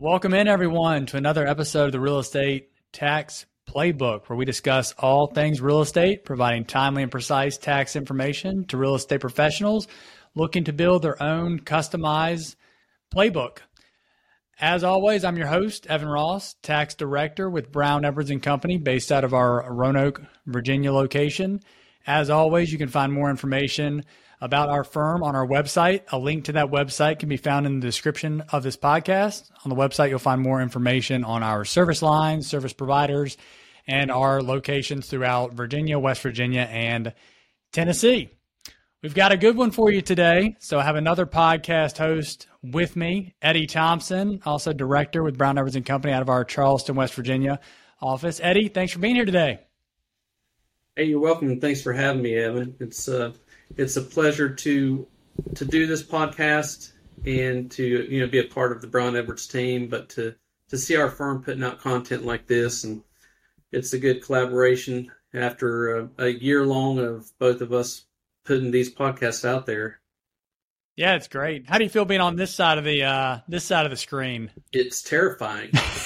Welcome in, everyone, to another episode of the Real Estate Tax Playbook, where we discuss all things real estate, providing timely and precise tax information to real estate professionals looking to build their own customized playbook. As always, I'm your host, Evan Ross, Tax Director with Brown Edwards & Company, based out of our Roanoke, Virginia location. As always, you can find more information about our firm on our website. A link to that website can be found in the description of this podcast. On the website, you'll find more information on our service lines, service providers, and our locations throughout Virginia, West Virginia, and Tennessee. We've got a good one for you today. So I have another podcast host with me, Eddie Thompson, also director with Brown Edwards & Company out of our Charleston, West Virginia office. Eddie, thanks for being here today. Hey, you're welcome, and thanks for having me, Evan. It's a pleasure to do this podcast and to be a part of the Brown Edwards team, but to see our firm putting out content like this, and it's a good collaboration after a year long of both of us putting these podcasts out there. Yeah, it's great. How do you feel being on this side of the screen? It's terrifying.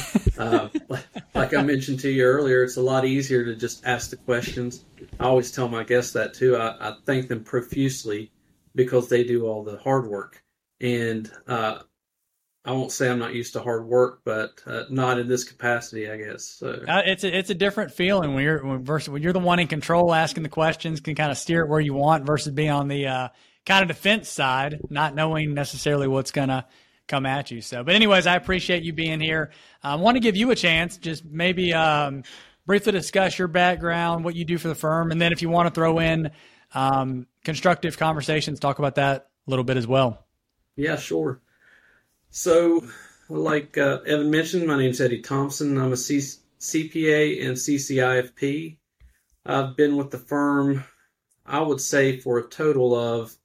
Like I mentioned to you earlier, it's a lot easier to just ask the questions. I always tell my guests that too. I thank them profusely because they do all the hard work. And I won't say I'm not used to hard work, but not in this capacity, I guess. So. It's a different feeling when you're the one in control, asking the questions, can kind of steer it where you want, versus being on the kind of defense side, not knowing necessarily what's going to come at you. So, but anyways, I appreciate you being here. I want to give you a chance, just maybe briefly discuss your background, what you do for the firm, and then if you want to throw in constructive conversations, talk about that a little bit as well. Yeah, sure. So, like Evan mentioned, my name's Eddie Thompson. I'm a CPA and CCIFP. I've been with the firm, I would say, for a total of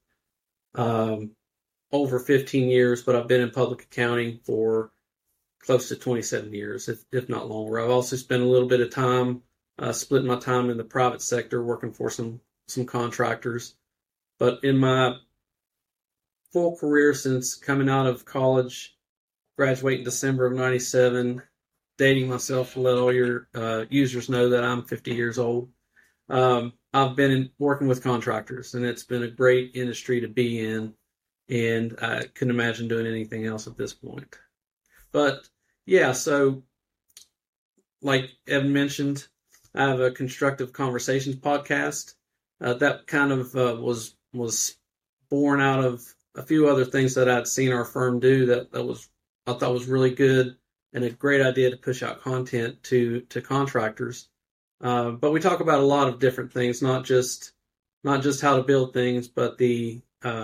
over 15 years, but I've been in public accounting for close to 27 years, if not longer. I've also spent a little bit of time splitting my time in the private sector, working for some contractors. But in my full career since coming out of college, graduating December of 97, dating myself to let all your users know that I'm 50 years old, I've been working with contractors, and it's been a great industry to be in. And I couldn't imagine doing anything else at this point. But yeah, so like Evan mentioned, I have a Constructive Conversations podcast. That kind of was born out of a few other things that I'd seen our firm do that I thought was really good and a great idea to push out content to contractors. But we talk about a lot of different things, not just how to build things, but the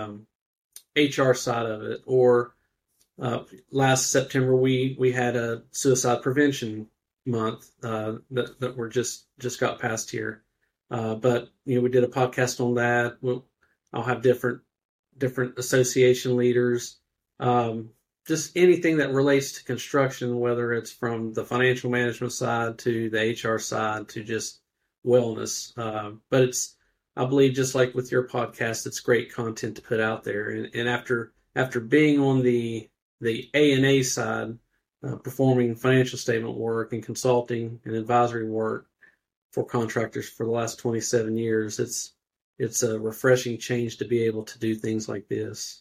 HR side of it. Or last September we had a suicide prevention month that we're just got passed here. But we did a podcast on that. I'll have different association leaders, just anything that relates to construction, whether it's from the financial management side to the HR side to just wellness. But I believe, just like with your podcast, it's great content to put out there. And after being on the A&A side, performing financial statement work and consulting and advisory work for contractors for the last 27 years, it's a refreshing change to be able to do things like this.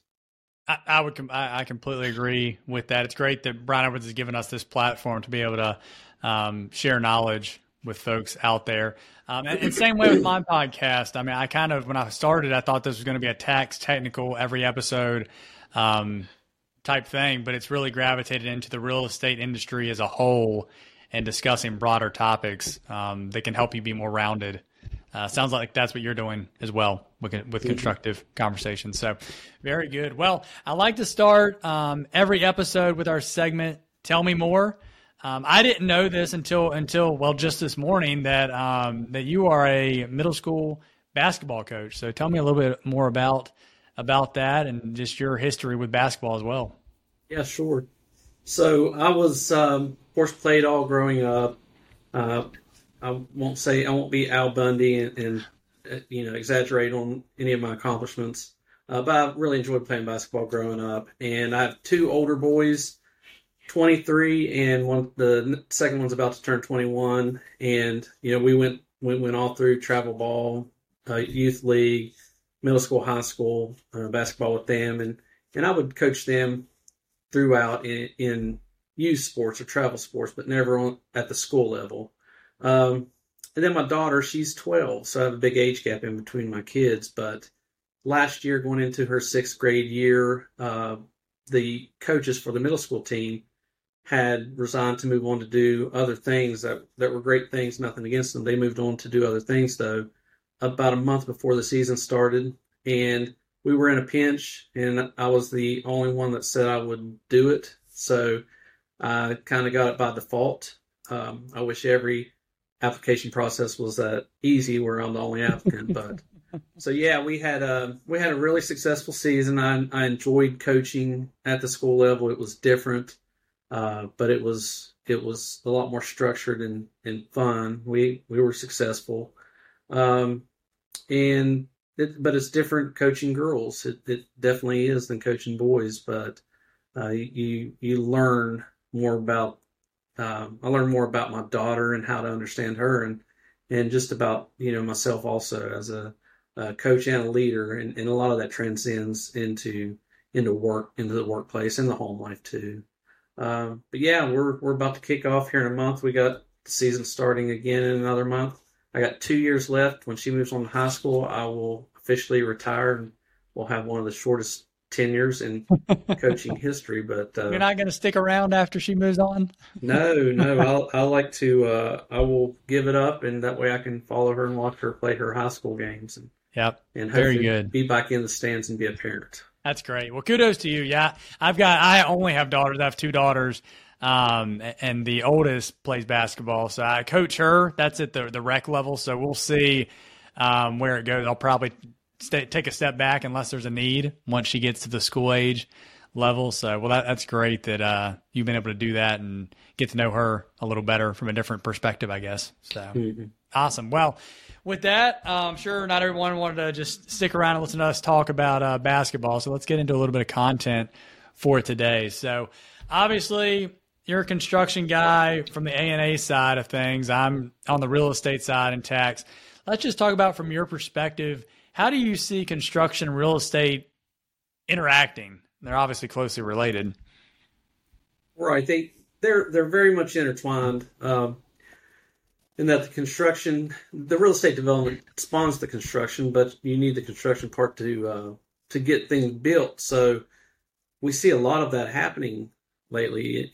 I completely agree with that. It's great that Brown Edwards has given us this platform to be able to share knowledge with folks out there. And same way with my podcast. I mean, when I started, I thought this was going to be a tax technical every episode type thing, but it's really gravitated into the real estate industry as a whole and discussing broader topics that can help you be more rounded. Sounds like that's what you're doing as well with Constructive Conversations. So very good. Well, I like to start every episode with our segment, Tell Me More. I didn't know this until just this morning that you are a middle school basketball coach. So tell me a little bit more about that and just your history with basketball as well. Yeah, sure. So I was, of course, played all growing up. I won't be Al Bundy and exaggerate on any of my accomplishments. But I really enjoyed playing basketball growing up. And I have two older boys. 23, and the second one's about to turn 21. And we went all through travel ball, youth league, middle school, high school, basketball with them, and I would coach them throughout in youth sports or travel sports, but never at the school level. And then my daughter, she's 12, so I have a big age gap in between my kids. But last year, going into her 6th grade year, the coaches for the middle school team had resigned to move on to do other things that were great things, nothing against them. They moved on to do other things, though, about a month before the season started. And we were in a pinch, and I was the only one that said I would do it. So I kind of got it by default. I wish every application process was that easy where I'm the only applicant. But so, yeah, we had a really successful season. I enjoyed coaching at the school level. It was different. But it was a lot more structured and fun. We were successful, but it's different coaching girls. It definitely is than coaching boys. But you learn more about. I learned more about my daughter and how to understand her, and just about myself also as a coach and a leader, and a lot of that transcends into the workplace and the home life too. But yeah, we're about to kick off here in a month. We got the season starting again in another month. I got 2 years left. When she moves on to high school, I will officially retire, and we'll have one of the shortest tenures in coaching history. But you're not going to stick around after she moves on? No. I like to. I will give it up, and that way I can follow her and watch her play her high school games. And very hopefully good. Be back in the stands and be a parent. That's great. Well, kudos to you. Yeah, I only have daughters. I have 2 daughters, and the oldest plays basketball. So I coach her. That's at the rec level. So we'll see where it goes. I'll probably take a step back unless there's a need once she gets to the school age level. So, well, that's great that you've been able to do that and get to know her a little better from a different perspective, I guess. So Awesome. Well, with that, I'm sure not everyone wanted to just stick around and listen to us talk about basketball. So let's get into a little bit of content for today. So obviously you're a construction guy from the A&A side of things. I'm on the real estate side and tax. Let's just talk about from your perspective, how do you see construction and real estate interacting? They're obviously closely related. Right. They're very much intertwined. In that the real estate development spawns the construction, but you need the construction part to get things built. So we see a lot of that happening lately.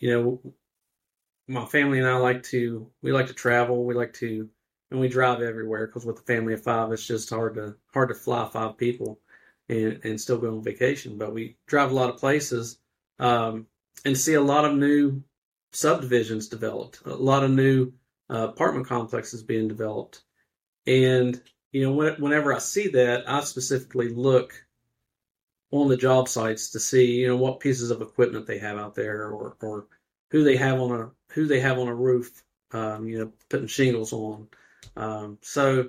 My family and I like to travel. And we drive everywhere because with a family of 5, it's just hard to fly 5 people and still go on vacation. But we drive a lot of places and see a lot of new subdivisions developed, a lot of new apartment complexes being developed. And, whenever I see that, I specifically look on the job sites to see, what pieces of equipment they have out there or who they have on a roof, putting shingles on. So,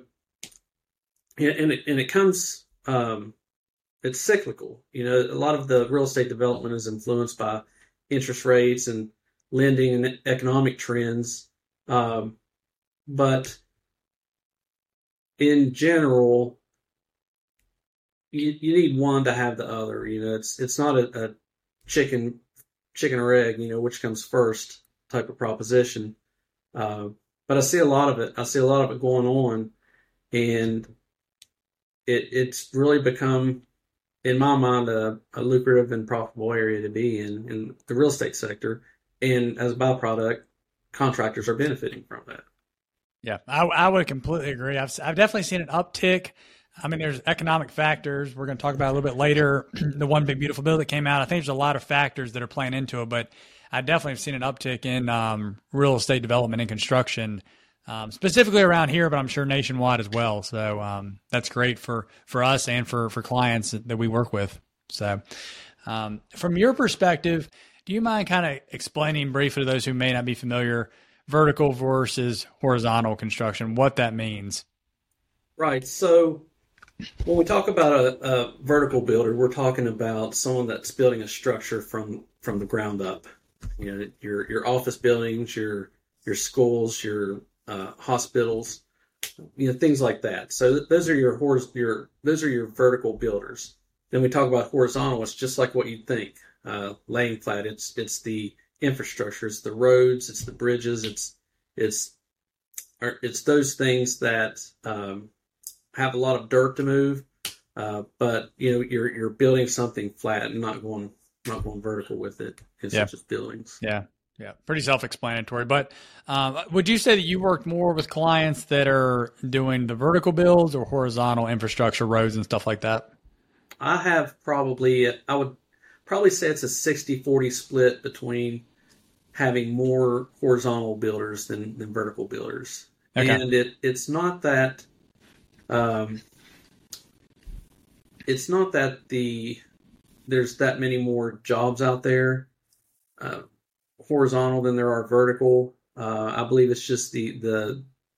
and it comes, it's cyclical. A lot of the real estate development is influenced by interest rates and lending and economic trends. But in general, you need one to have the other. It's not a chicken or egg, which comes first type of proposition. But I see a lot of it. I see a lot of it going on, and it's really become, in my mind, a lucrative and profitable area to be in the real estate sector. And as a byproduct, contractors are benefiting from that. Yeah, I would completely agree. I've definitely seen an uptick. I mean, there's economic factors. We're going to talk about a little bit later. The One Big Beautiful Bill that came out. I think there's a lot of factors that are playing into it, but I definitely have seen an uptick in real estate development and construction, specifically around here, but I'm sure nationwide as well. So that's great for us and for clients that we work with. So from your perspective, do you mind kind of explaining briefly to those who may not be familiar, vertical versus horizontal construction, what that means? Right. So when we talk about a vertical builder, we're talking about someone that's building a structure from the ground up. Your office buildings, your schools, your hospitals, things like that. So those are those are your vertical builders. Then we talk about horizontal. It's just like what you'd think. Laying flat. It's the infrastructure. It's the roads. It's the bridges. It's those things that have a lot of dirt to move, but you're building something flat and not going vertical with it. It's just buildings. Yeah. Yeah, pretty self-explanatory. But would you say that you work more with clients that are doing the vertical builds or horizontal infrastructure, roads and stuff like that? I would probably say it's a 60-40 split between having more horizontal builders than vertical builders. Okay. And it's not that there's that many more jobs out there horizontal than there are vertical. I believe it's just the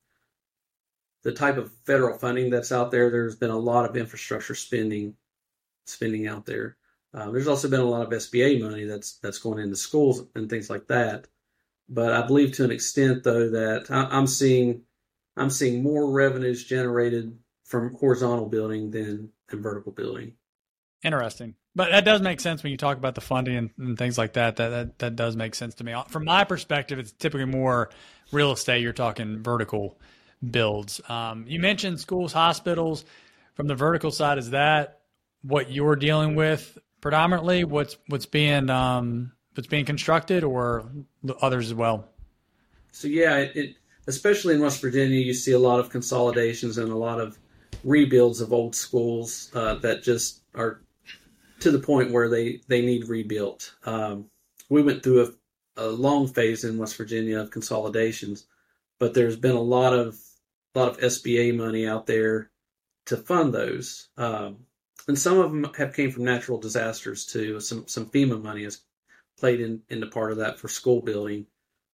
type of federal funding that's out there. There's been a lot of infrastructure spending out there. There's also been a lot of SBA money that's going into schools and things like that. But I believe to an extent, though, that I'm seeing more revenues generated from horizontal building than vertical building. Interesting. But that does make sense when you talk about the funding and things like that. That does make sense to me. From my perspective, it's typically more real estate. You're talking vertical builds. You mentioned schools, hospitals. From the vertical side, is that what you're dealing with predominantly? What's being constructed, or others as well? So yeah, especially in West Virginia, you see a lot of consolidations and a lot of rebuilds of old schools that just are to the point where they need rebuilt. We went through a long phase in West Virginia of consolidations, but there's been a lot of SBA money out there to fund those. And some of them have came from natural disasters too. Some FEMA money has played into part of that for school building.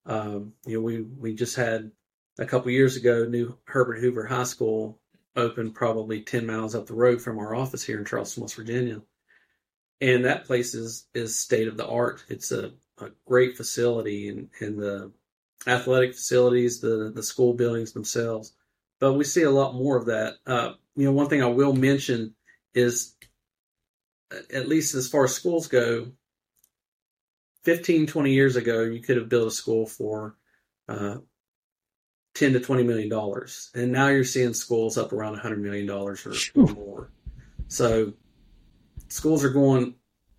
We just had a couple years ago, new Herbert Hoover High School opened probably 10 miles up the road from our office here in Charleston, West Virginia. And that place is state of the art. It's a great facility, and the athletic facilities, the school buildings themselves. But we see a lot more of that. One thing I will mention is, at least as far as schools go, 15, 20 years ago, you could have built a school for $10 to $20 million. And now you're seeing schools up around $100 million or more. So schools are going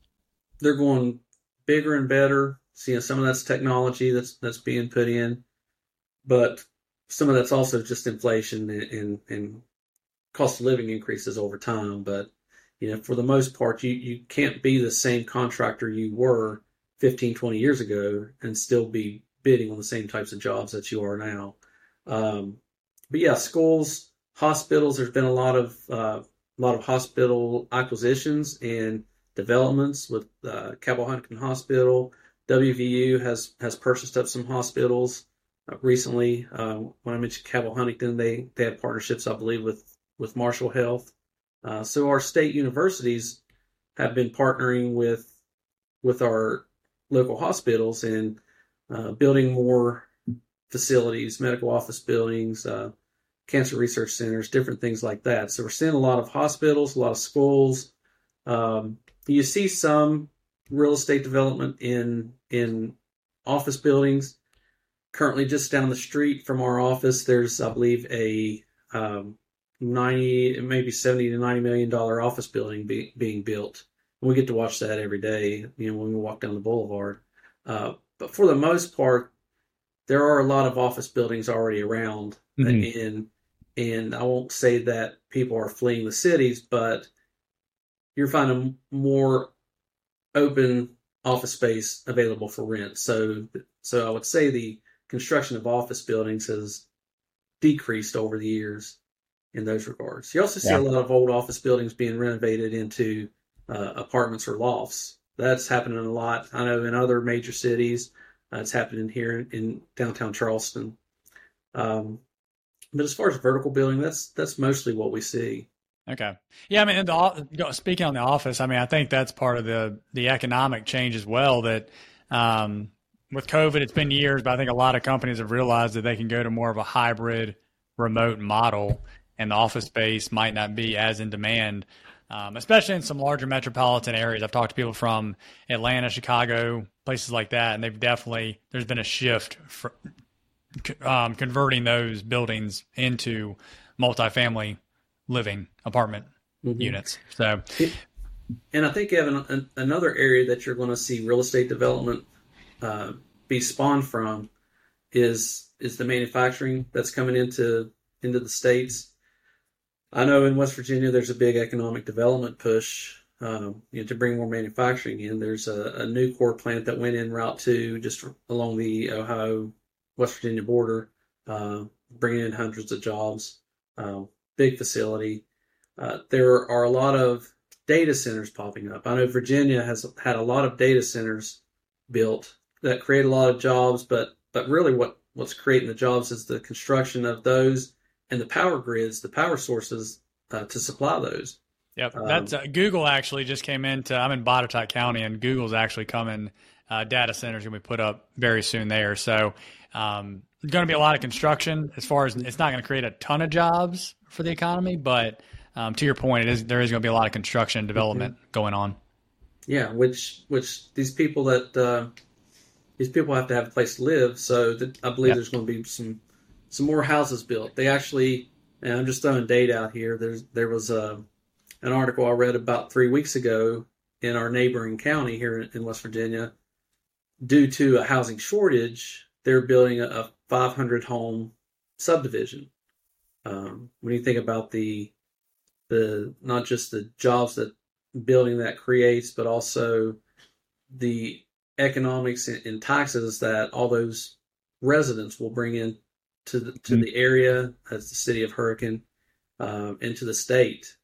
bigger and better. Seeing some of that's technology that's being put in, but some of that's also just inflation and cost of living increases over time. But for the most part, you can't be the same contractor you were 15, 20 years ago and still be bidding on the same types of jobs that you are now. But yeah, schools, hospitals. There's been a lot of hospital acquisitions and developments with Cabell Huntington Hospital. WVU has purchased up some hospitals recently. When I mentioned Cabell Huntington, they have partnerships, I believe, with Marshall Health. So our state universities have been partnering with our local hospitals and building more facilities, medical office buildings, cancer research centers, different things like that. So we're seeing a lot of hospitals, a lot of schools. You see some real estate development in office buildings. Currently, just down the street from our office, there's, I believe, a maybe $70 to $90 million office building being built. And we get to watch that every day, when we walk down the boulevard. But for the most part, there are a lot of office buildings already around, and I won't say that people are fleeing the cities, but you're finding more open office space available for rent. So I would say the construction of office buildings has decreased over the years in those regards. You also see a lot of old office buildings being renovated into apartments or lofts. That's happening a lot. I know in other major cities, it's happening here in downtown Charleston. But as far as vertical building, that's mostly what we see. Okay. Yeah, I mean, speaking on the office, I mean, I think that's part of the economic change as well, that with COVID, it's been years, but I think a lot of companies have realized that they can go to more of a hybrid remote model, and the office space might not be as in demand, especially in some larger metropolitan areas. I've talked to people from Atlanta, Chicago, places like that, and there's been a shift for converting those buildings into multifamily living apartment units. So, and I think, Evan, another area that you're going to see real estate development be spawned from is the manufacturing that's coming into the states. I know in West Virginia there's a big economic development push to bring more manufacturing in. There's a new core plant that went in Route 2 just along the Ohio-West Virginia border, bringing in hundreds of jobs. Big facility. There are a lot of data centers popping up. I know Virginia has had a lot of data centers built that create a lot of jobs, but really what's creating the jobs is the construction of those and the power grids, the power sources to supply those. Yep, that's Google actually just came into. I'm in Botetourt County, and Google's actually coming. Data centers going to be put up very soon there. So, going to be a lot of construction. As far as it's not going to create a ton of jobs for the economy, but to your point, there is going to be a lot of construction and development going on. Yeah, which these people have to have a place to live. So I believe there's going to be some more houses built. They actually, and I'm just throwing data out here. There was an article I read about 3 weeks ago in our neighboring county here in West Virginia. Due to a housing shortage, they're building a 500 home subdivision. When you think about the not just the jobs that building that creates, but also the economics and taxes that all those residents will bring in to the area as the city of Hurricane, into the state.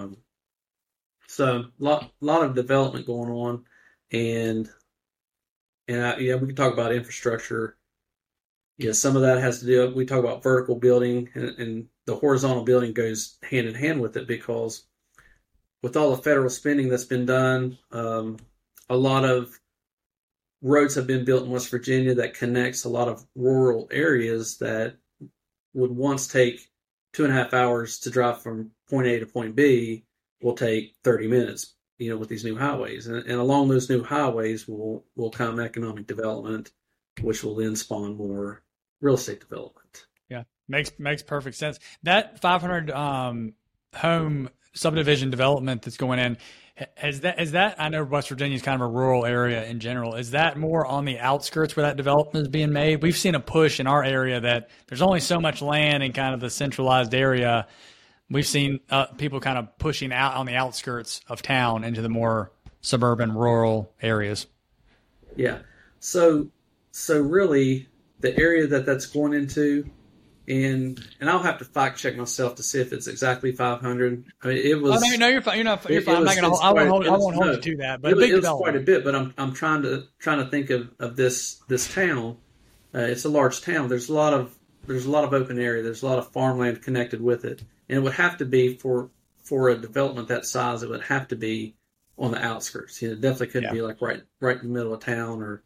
So lot of development going on, and we can talk about infrastructure. Yeah, some of that has to do. We talk about vertical building, and the horizontal building goes hand in hand with it, because with all the federal spending that's been done, a lot of roads have been built in West Virginia that connects a lot of rural areas that would once take 2.5 hours to drive from point A to point B will take 30 minutes, with these new highways. And along those new highways will come economic development, which will then spawn more real estate development. Yeah, makes perfect sense. That 500 home subdivision development that's going in, is that I know West Virginia is kind of a rural area in general. Is that more on the outskirts where that development is being made? We've seen a push in our area that there's only so much land in kind of the centralized area. We've seen people kind of pushing out on the outskirts of town into the more suburban, rural areas. Yeah. So really, the area that's going into, and I'll have to fact check myself to see if it's exactly 500. I mean, it was. Oh, no, you're fine. You're fine. I'm not gonna. I won't hold you to that. But it was quite a bit. But I'm trying to think of this town. It's a large town. There's a lot of open area. There's a lot of farmland connected with it. And it would have to be for a development that size. It would have to be on the outskirts. It definitely couldn't be like right in the middle of town, or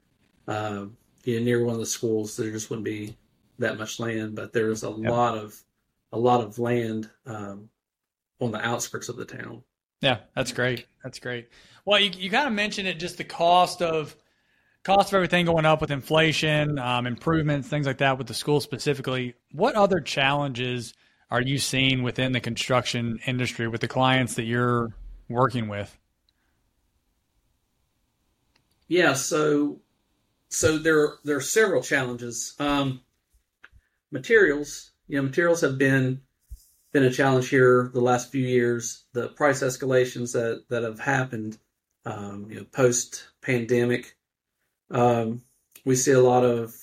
near one of the schools. There just wouldn't be that much land. But there is a lot of land on the outskirts of the town. Yeah, that's great. That's great. Well, you kind of mentioned it, just the cost of everything going up with inflation, improvements, things like that with the school specifically. What other challenges are you seeing within the construction industry with the clients that you're working with? Yeah, so there are several challenges. Materials have been a challenge here the last few years. The price escalations that have happened, post pandemic. We see a lot of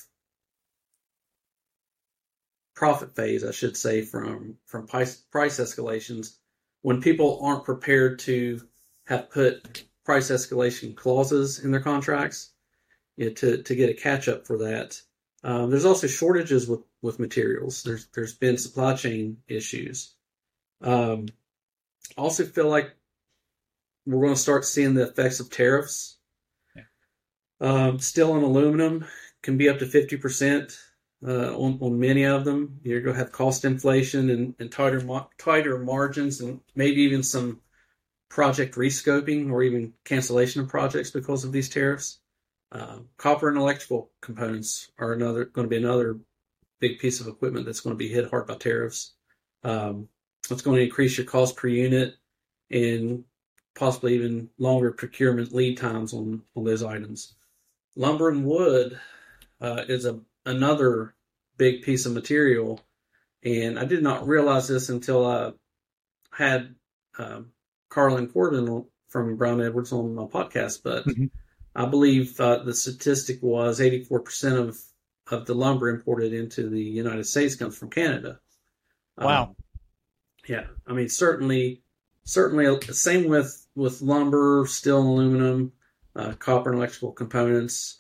profit phase, I should say, from price escalations when people aren't prepared to have put price escalation clauses in their contracts, to get a catch up for that. There's also shortages with materials. There's been supply chain issues. I also feel like we're going to start seeing the effects of tariffs. Still on aluminum, can be up to 50% on many of them. You're going to have cost inflation and tighter margins, and maybe even some project rescoping or even cancellation of projects because of these tariffs. Copper and electrical components are going to be another big piece of equipment that's going to be hit hard by tariffs. It's going to increase your cost per unit and possibly even longer procurement lead times on those items. Lumber and wood is another big piece of material, and I did not realize this until I had Carlin Corbin from Brown Edwards on my podcast, but I believe the statistic was 84% of the lumber imported into the United States comes from Canada. Wow. Yeah, I mean, certainly, same with lumber, steel and aluminum, copper and electrical components.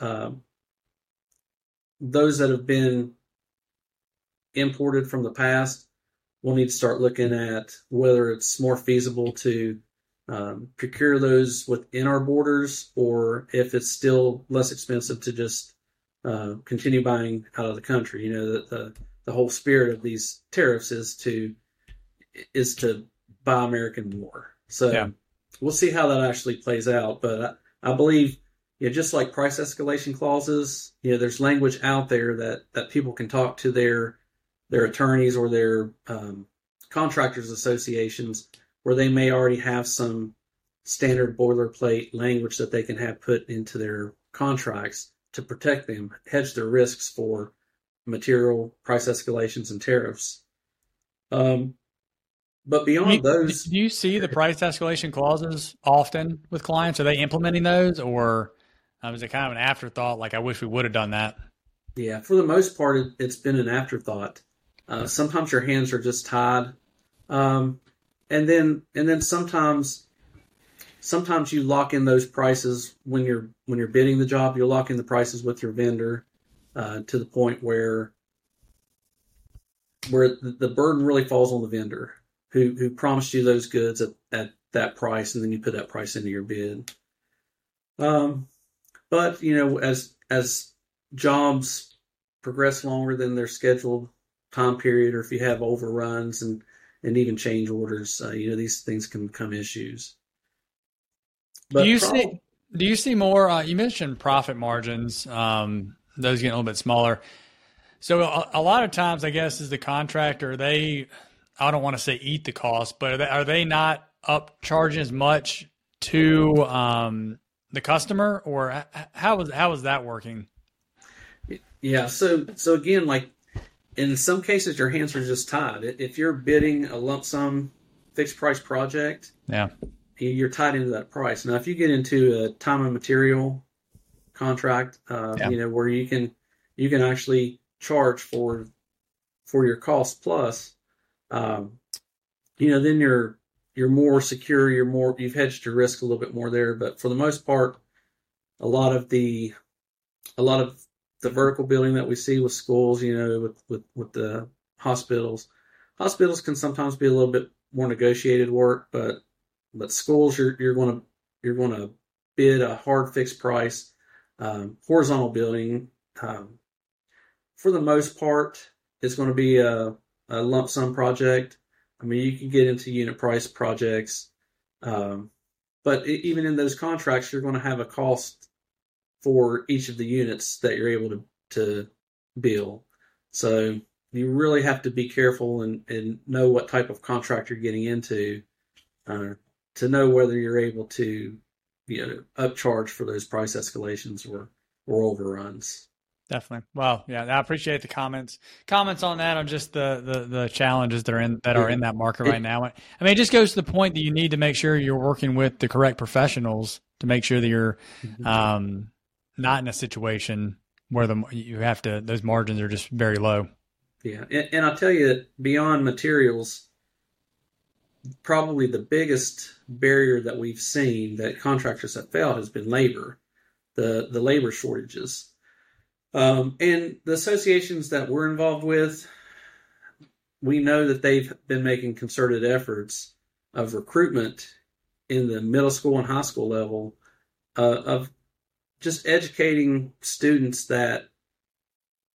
Those that have been imported from the past, we'll need to start looking at whether it's more feasible to procure those within our borders, or if it's still less expensive to just continue buying out of the country. You know, the whole spirit of these tariffs is to buy American more. So we'll see how that actually plays out. But I believe, just like price escalation clauses, there's language out there that people can talk to their attorneys or their contractors associations, where they may already have some standard boilerplate language that they can have put into their contracts to protect them, hedge their risks for material price escalations and tariffs. But beyond those, do you see the price escalation clauses often with clients? Are they implementing those, or is it kind of an afterthought? Like, I wish we would have done that. Yeah, for the most part, it's been an afterthought. Sometimes your hands are just tied, and then sometimes you lock in those prices when you're bidding the job. You'll lock in the prices with your vendor to the point where the burden really falls on the vendor who promised you those goods at that price, and then you put that price into your bid. But as jobs progress longer than their scheduled time period, or if you have overruns and even change orders, these things can become issues. But do you see more? You mentioned profit margins; those getting a little bit smaller. So a lot of times, I guess, as the contractor, I don't want to say eat the cost, but are they not upcharging as much to the customer, or how is that working? Yeah. So again, like in some cases, your hands are just tied. If you're bidding a lump sum fixed price project, you're tied into that price. Now, if you get into a time and material contract, where you can actually charge for your cost plus, then you're more secure. You've hedged your risk a little bit more there. But for the most part, a lot of the vertical building that we see with schools, with the hospitals can sometimes be a little bit more negotiated work, but schools, you're going to bid a hard fixed price. Horizontal building, for the most part, it's going to be a lump sum project. I mean, you can get into unit price projects, but even in those contracts, you're going to have a cost for each of the units that you're able to bill. So you really have to be careful and know what type of contract you're getting into to know whether you're able to upcharge for those price escalations or overruns. Definitely. Well, yeah, I appreciate the comments on that, on just the challenges that are in that market right now. I mean, it just goes to the point that you need to make sure you're working with the correct professionals to make sure that you're not in a situation where those margins are just very low. Yeah, and I'll tell you, beyond materials, probably the biggest barrier that we've seen that contractors have failed has been labor, the labor shortages. And the associations that we're involved with, we know that they've been making concerted efforts of recruitment in the middle school and high school level, of just educating students that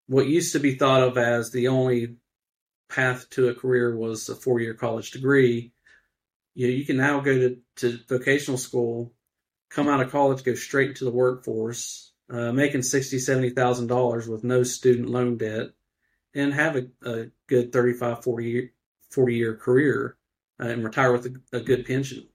what used to be thought of as the only path to a career was a 4-year college degree. You can now go to vocational school, come out of college, go straight into the workforce, making $60,000-$70,000 with no student loan debt, and have a good 35, 40-year career, and retire with a good pension.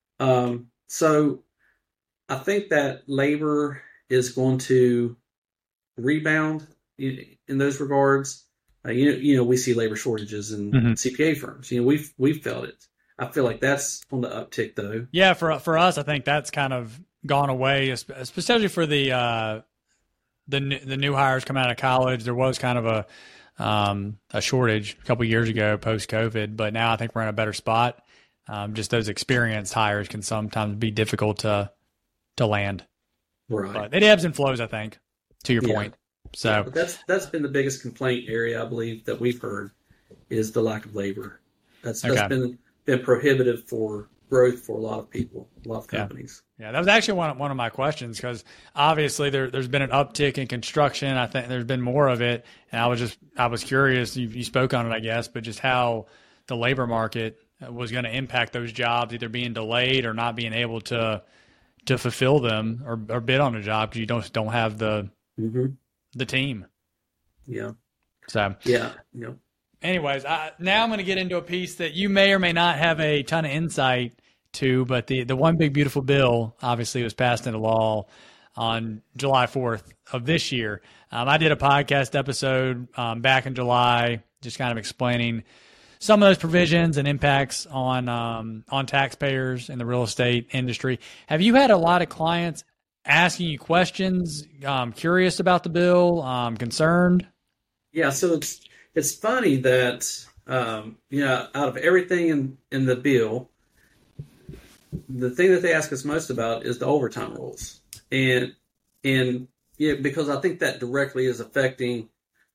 So I think that labor is going to rebound in those regards. We see labor shortages in CPA firms. We've felt it. I feel like that's on the uptick, though. Yeah, for us, I think that's kind of gone away, especially for the new hires coming out of college. There was kind of a shortage a couple of years ago post COVID, but now I think we're in a better spot. Just those experienced hires can sometimes be difficult to land. Right. But it ebbs and flows, I think, to your point. So that's been the biggest complaint area, I believe, that we've heard is the lack of labor. That's been prohibitive for growth for a lot of people, a lot of companies. Yeah, that was actually one of my questions, because obviously there's been an uptick in construction. I think there's been more of it, and I was curious. You spoke on it, I guess, but just how the labor market was going to impact those jobs, either being delayed or not being able to fulfill them or bid on a job because you don't have the team. Yeah. So yeah. Anyways, now I'm going to get into a piece that you may or may not have a ton of insight to, but the one big beautiful bill obviously was passed into law on July 4th of this year. I did a podcast episode back in July, just kind of explaining some of those provisions and impacts on taxpayers in the real estate industry. Have you had a lot of clients asking you questions, curious about the bill, concerned? Yeah, so it's funny that out of everything in the bill, the thing that they ask us most about is the overtime rules, and because I think that directly is affecting,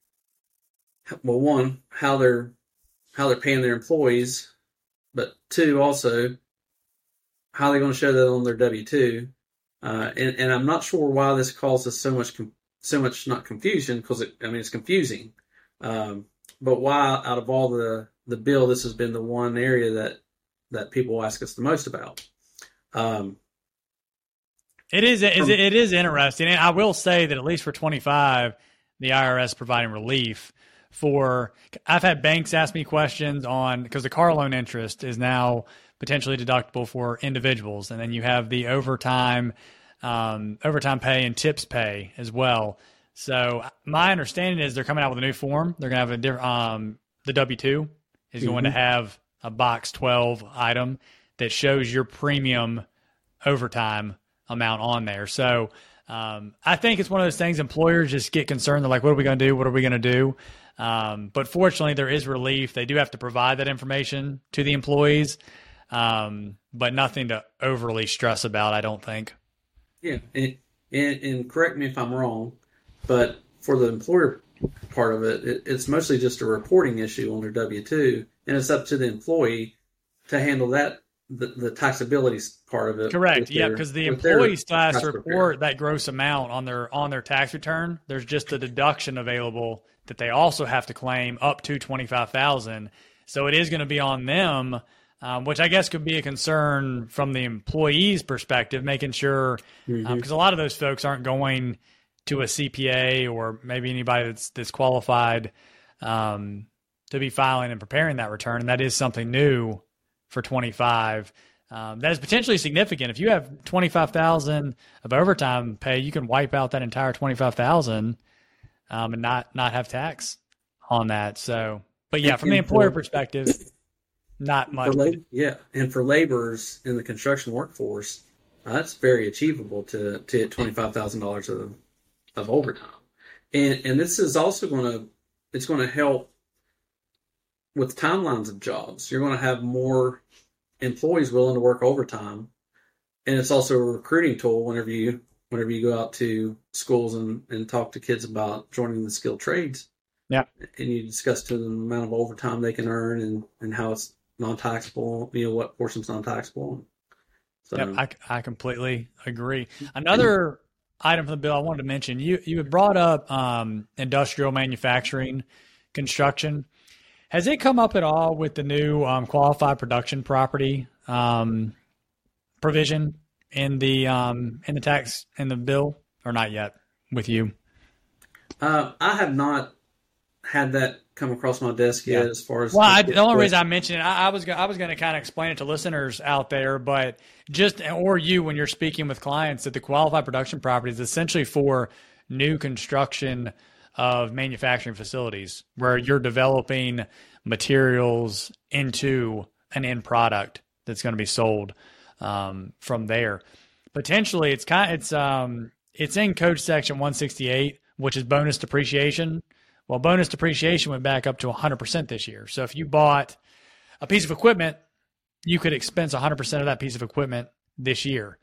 well, one, how they're paying their employees, but two, also how they're going to show that on their W-2. And I'm not sure why this causes so much not confusion, because it's confusing. But why, out of all the bill, this has been the one area that people ask us the most about. It is interesting, and I will say that at least for 25, the IRS providing relief for. I've had banks ask me questions on, because the car loan interest is now potentially deductible for individuals, and then you have the overtime pay and tips pay as well. So my understanding is they're coming out with a new form. They're going to have a different. The W-2 is going to have a box 12 item that shows your premium overtime amount on there. So I think it's one of those things employers just get concerned. They're like, what are we going to do? What are we going to do? But fortunately, there is relief. They do have to provide that information to the employees, but nothing to overly stress about, I don't think. Yeah, and correct me if I'm wrong, but for the employer part of it, it's mostly just a reporting issue on their W-2, and it's up to the employee to handle that, the taxability part of it. Correct. Yeah, because the employee still has to report that gross amount on their tax return. There's just a deduction available that they also have to claim up to $25,000. So it is going to be on them, which I guess could be a concern from the employee's perspective, making sure, because a lot of those folks aren't going to a CPA or maybe anybody that's qualified to be filing and preparing that return. And that is something new for 25. That is potentially significant. If you have $25,000 of overtime pay, you can wipe out that entire $25,000 and not have tax on that. So, but yeah, from the employer perspective, not much. And for laborers in the construction workforce, that's very achievable to hit $25,000 of overtime. And this is also going to help with timelines of jobs. You're going to have more employees willing to work overtime, and it's also a recruiting tool whenever you go out to schools and talk to kids about joining the skilled trades. Yeah, and you discuss to them the amount of overtime they can earn and how it's non-taxable. What portion's non-taxable. So I completely agree. Another item from the bill I wanted to mention. You had brought up industrial manufacturing construction. Has it come up at all with the new qualified production property provision in the tax in the bill, or not yet with you? I have not had that come across my desk yet. As far as the only reason I mentioned it, I was going to kind of explain it to listeners out there, but or you when you're speaking with clients, that the qualified production property is essentially for new construction of manufacturing facilities where you're developing materials into an end product that's going to be sold from there. Potentially, it's in Code Section 168, which is bonus depreciation. Well, bonus depreciation went back up to 100% this year. So if you bought a piece of equipment, you could expense 100% of that piece of equipment this year.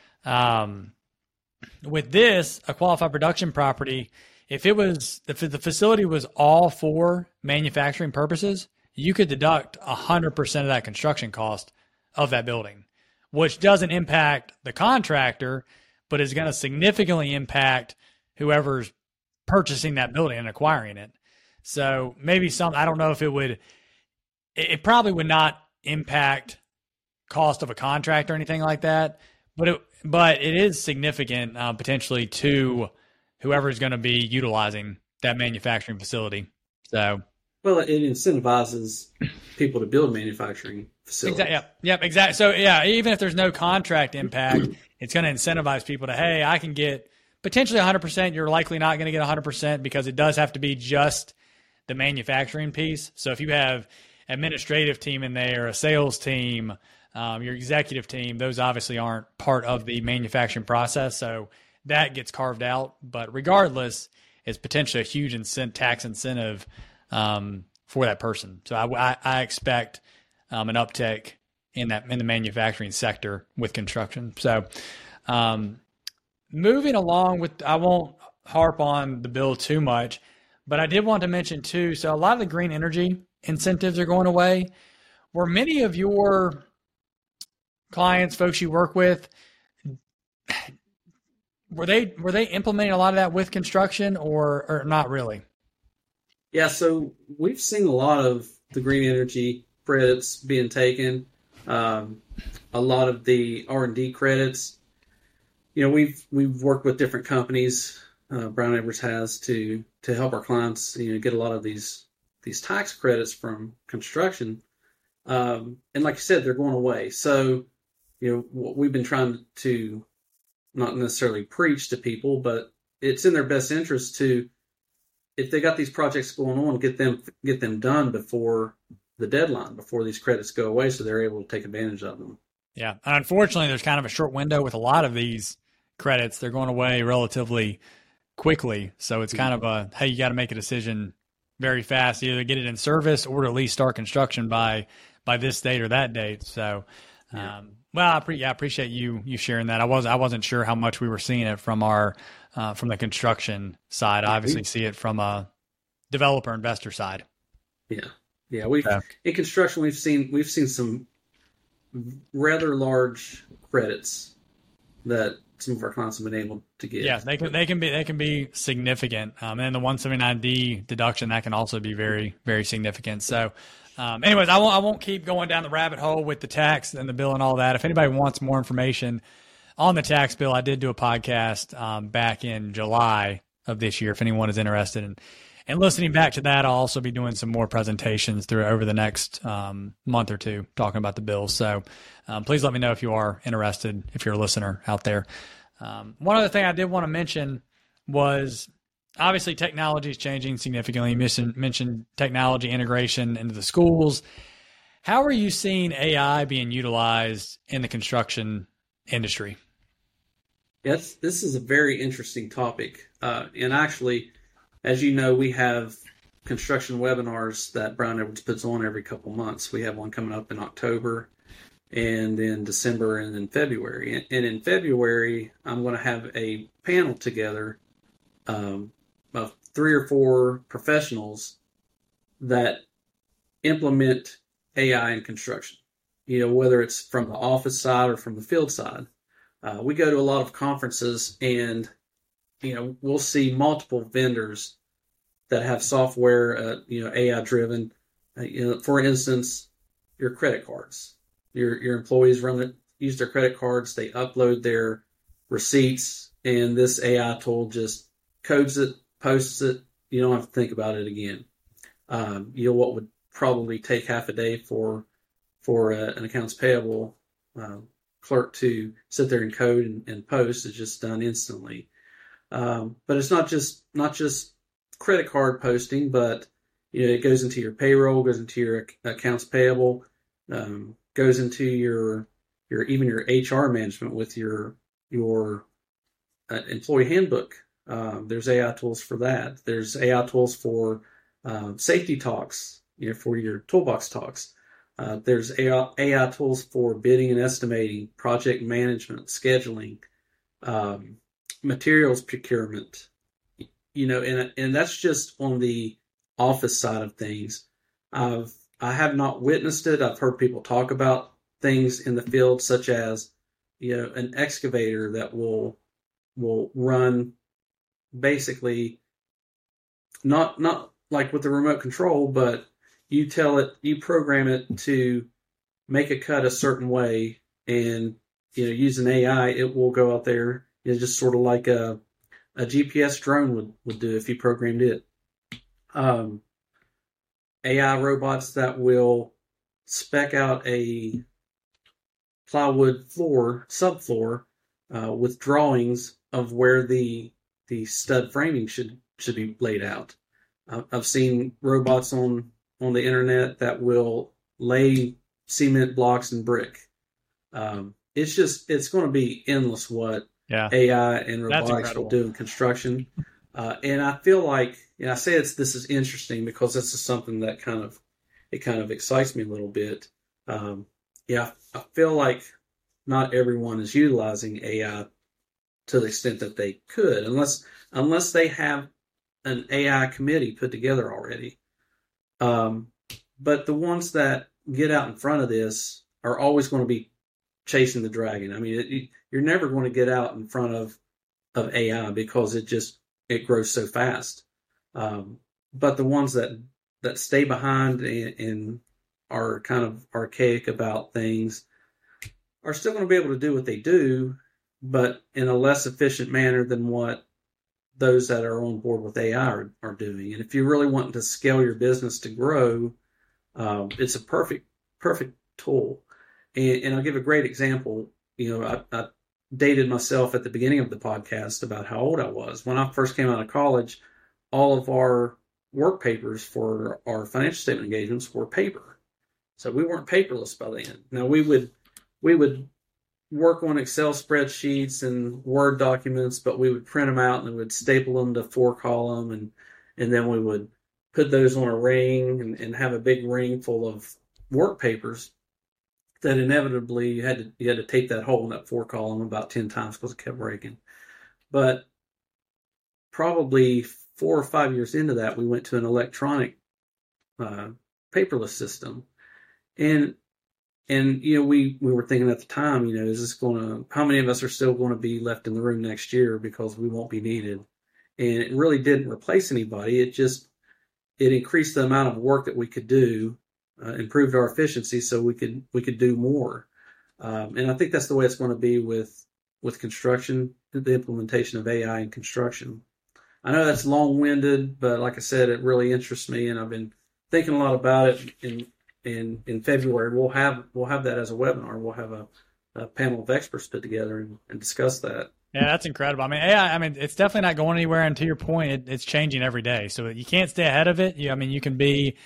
With this, a qualified production property, if the facility was all for manufacturing purposes, you could deduct 100% of that construction cost of that building, which doesn't impact the contractor, but is going to significantly impact whoever's purchasing that building and acquiring it. So maybe I don't know if it probably would not impact cost of a contract or anything like that, but it is significant potentially to whoever is going to be utilizing that manufacturing facility. So, well, it incentivizes people to build manufacturing facilities. Exactly. So yeah, even if there's no contract impact, it's going to incentivize people to, hey, I can get potentially 100%. You're likely not going to get 100% because it does have to be just the manufacturing piece. So if you have administrative team in there, a sales team, your executive team, those obviously aren't part of the manufacturing process. So that gets carved out. But regardless, it's potentially a huge tax incentive for that person. So I expect an uptick in the manufacturing sector with construction. So moving along I won't harp on the bill too much, but I did want to mention too, so a lot of the green energy incentives are going away. Were many of your clients, folks you work with, were they implementing a lot of that with construction or not really? Yeah, so we've seen a lot of the green energy credits being taken, a lot of the R&D credits. You know, we've worked with different companies, Brown Edwards has, to help our clients, get a lot of these tax credits from construction. And like you said, they're going away. So, what we've been trying to not necessarily preach to people, but it's in their best interest to, if they got these projects going on, get them done before the deadline, before these credits go away, so they're able to take advantage of them. Yeah, and unfortunately, there's kind of a short window with a lot of these credits. They're going away relatively quickly, so it's kind of hey, you got to make a decision very fast, either get it in service or to at least start construction by this date or that date. So, I appreciate you sharing that. I wasn't sure how much we were seeing it from from the construction side. I obviously see it from a developer investor side. Yeah. In construction we've seen some rather large credits that some of our clients have been able to get. Yeah, they can be significant. And the 179D deduction, that can also be very, very significant. So anyways, I won't keep going down the rabbit hole with the tax and the bill and all that. If anybody wants more information on the tax bill, I did do a podcast back in July of this year. If anyone is interested in listening back to that, I'll also be doing some more presentations over the next month or two talking about the bill. So please let me know if you are interested, if you're a listener out there. One other thing I did want to mention was obviously technology is changing significantly. You mentioned technology integration into the schools. How are you seeing AI being utilized in the construction industry? Yes, this is a very interesting topic. And actually, as you know, we have construction webinars that Brown Edwards puts on every couple months. We have one coming up in October, and then December, and then February. And in February, I'm going to have a panel together of 3 or 4 professionals that implement AI in construction, whether it's from the office side or from the field side. We go to a lot of conferences, and we'll see multiple vendors that have software, AI driven. For instance, your credit cards. Your employees use their credit cards. They upload their receipts, and this AI tool just codes it, posts it. You don't have to think about it again. What would probably take half a day for an accounts payable clerk to sit there and code and post is just done instantly. But it's not just credit card posting, but it goes into your payroll, goes into your accounts payable, goes into your even your HR management with your employee handbook. There's AI tools for that. There's AI tools for safety talks, for your toolbox talks. There's AI tools for bidding and estimating, project management, scheduling, materials procurement. And that's just on the office side of things. I have not witnessed it. I've heard people talk about things in the field, such as an excavator that will run basically not like with the remote control, but you program it to make a cut a certain way, and using AI, it will go out there. It's just sort of like a GPS drone would do if you programmed it. AI robots that will spec out a plywood subfloor, with drawings of where the stud framing should be laid out. I've seen robots on the internet that will lay cement blocks and brick. It's going to be endless what AI and robotics will do in construction. And I feel like, I say this is interesting because this is something that kind of excites me a little bit. I feel like not everyone is utilizing AI to the extent that they could, unless they have an AI committee put together already. But the ones that get out in front of this are always going to be chasing the dragon. I mean, you're never going to get out in front of AI because it grows so fast. But the ones that stay behind and are kind of archaic about things are still going to be able to do what they do, but in a less efficient manner than what those that are on board with AI are doing. And if you really want to scale your business to grow, it's a perfect tool. And I'll give a great example. I dated myself at the beginning of the podcast about how old I was. When I first came out of college, all of our work papers for our financial statement engagements were paper. So we weren't paperless by then. Now we would work on Excel spreadsheets and Word documents, but we would print them out and we would staple them to 4-column, and then we would put those on a ring and have a big ring full of work papers that inevitably you had to tape that hole in that 4-column about 10 times because it kept breaking. But probably 4 or 5 years into that, we went to an electronic paperless system. And we were thinking at the time, how many of us are still going to be left in the room next year because we won't be needed? And it really didn't replace anybody. It increased the amount of work that we could do, improved our efficiency so we could do more. And I think that's the way it's going to be with construction, the implementation of AI in construction. I know that's long-winded, but like I said, it really interests me, and I've been thinking a lot about it. In February, we'll have that as a webinar. We'll have a panel of experts put together and discuss that. Yeah, that's incredible. I mean, AI, it's definitely not going anywhere. And to your point, it's changing every day. So you can't stay ahead of it. You can be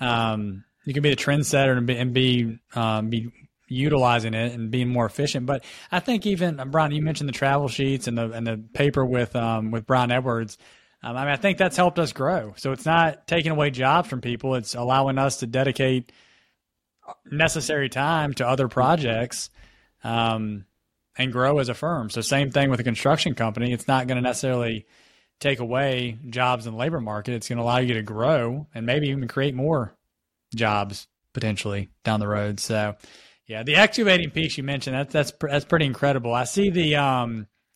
the trendsetter and be utilizing it and being more efficient. But I think even Brian, you mentioned the travel sheets and the paper with Brian Edwards. I think that's helped us grow. So it's not taking away jobs from people. It's allowing us to dedicate necessary time to other projects and grow as a firm. So same thing with a construction company. It's not going to necessarily take away jobs in the labor market. It's going to allow you to grow and maybe even create more jobs potentially down the road. So yeah, the excavating piece you mentioned, that's pretty incredible. I see the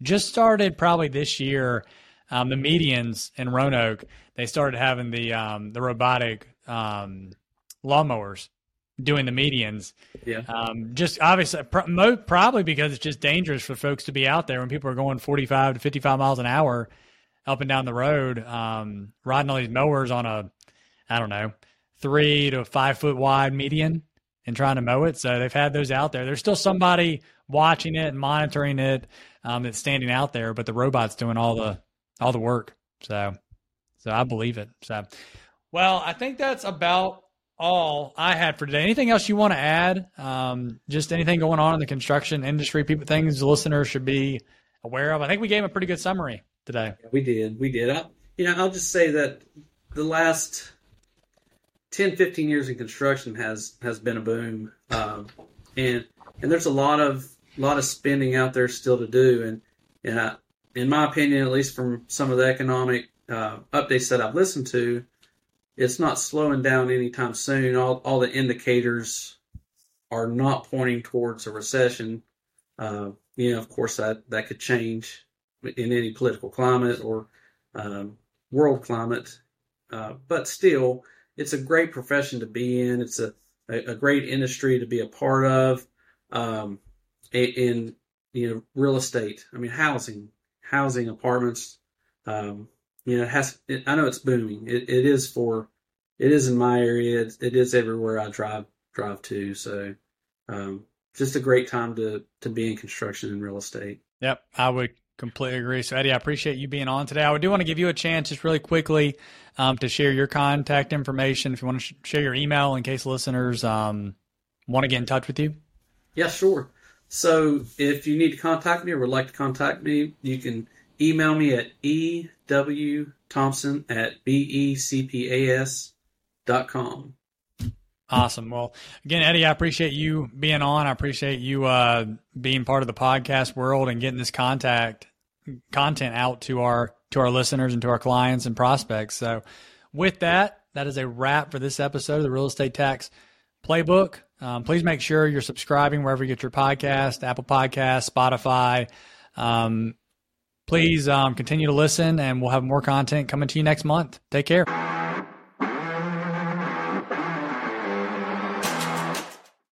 just started probably this year. The medians in Roanoke, they started having the robotic lawnmowers doing the medians. Yeah. Just obviously, probably because it's just dangerous for folks to be out there when people are going 45 to 55 miles an hour up and down the road, riding all these mowers on a, I don't know, 3 to 5 foot wide median and trying to mow it. So they've had those out there. There's still somebody watching it and monitoring it that's standing out there, but the robot's doing all the work. So I believe it. So, well, I think that's about all I had for today. Anything else you want to add? Just anything going on in the construction industry, things the listeners should be aware of? I think we gave a pretty good summary today. Yeah, we did. I'll just say that the last 10, 15 years in construction has been a boom. And there's a lot of spending out there still to do. And in my opinion, at least from some of the economic updates that I've listened to, it's not slowing down anytime soon. All the indicators are not pointing towards a recession. Of course, that could change in any political climate or world climate. But still, it's a great profession to be in. It's a great industry to be a part of. In real estate, I mean, housing, apartments. I know it's booming. It is in my area. It is everywhere I drive to. So, just a great time to be in construction and real estate. Yep, I would completely agree. So, Eddie, I appreciate you being on today. I do want to give you a chance just really quickly to share your contact information. If you want to share your email in case listeners want to get in touch with you. Yeah, sure. So if you need to contact me or would like to contact me, you can email me at ewthompson@becpas.com. Awesome. Well, again, Eddie, I appreciate you being on. I appreciate you being part of the podcast world and getting this content out to our listeners and to our clients and prospects. So with that is a wrap for this episode of the Real Estate Tax Playbook. Please make sure you're subscribing wherever you get your podcast, Apple Podcasts, Spotify. Please continue to listen, and we'll have more content coming to you next month. Take care.